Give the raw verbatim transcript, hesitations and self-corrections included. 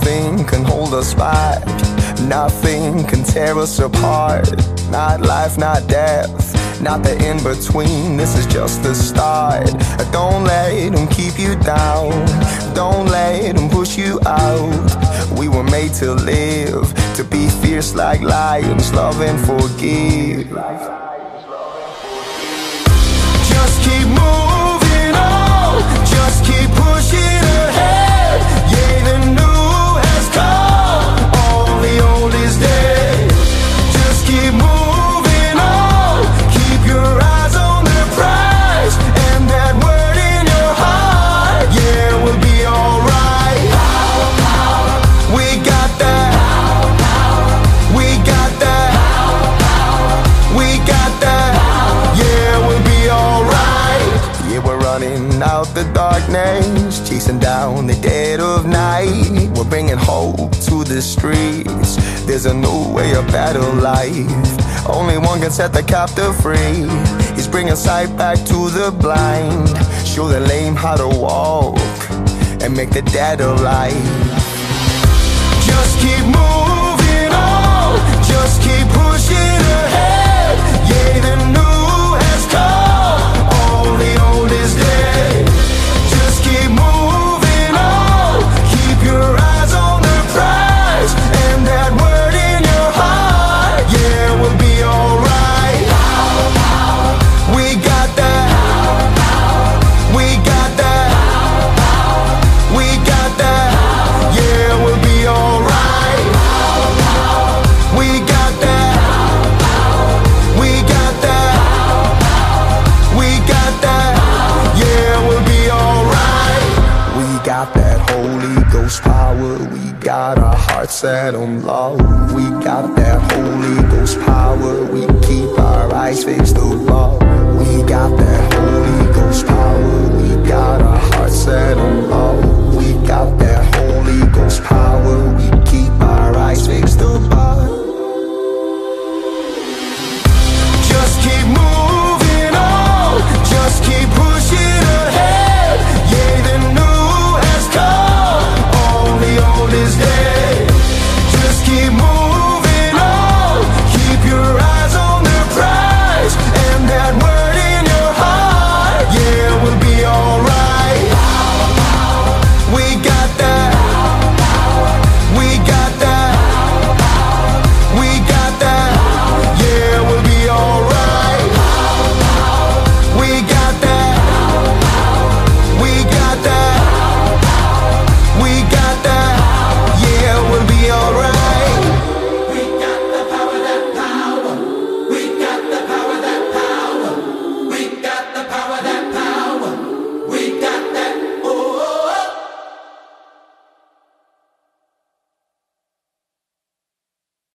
Nothing can hold us back, nothing can tear us apart. Not life, not death, not the in-between, this is just the start. Don't let them keep you down, don't let them push you out. We were made to live, to be fierce like lions, love and forgive. Just keep moving on, just keep pushing ahead. Yeah, the new has come, all the old is dead. Just keep moving on, keep your eyes on the prize, and that word in your heart, yeah, we'll be alright. We got that, we got that, we got that, yeah, we'll be alright. Yeah, we're running out the darkness, chasing down the dead of night. We're bringing hope to the streets, there's a new way, a better life. Only one can set the captive free, he's bringing sight back to the blind, show the lame how to walk, and make the dead alive. Just keep moving on, just keep pushing ahead. Yeah, the new has come, all the old is dead. Just keep moving on, keep your eyes on the prize, and that word in your heart, yeah, we'll be alright. We got that, we got that, we got that, yeah, we'll be alright. We got that, we got that, we got that, yeah, we'll be alright. We got that Holy Ghost power, we got our hearts set on love. We got that Holy Ghost power, we keep our eyes fixed above. We got that Holy Ghost power, we got our hearts set on love. We got that Holy Ghost power, we keep our eyes fixed above.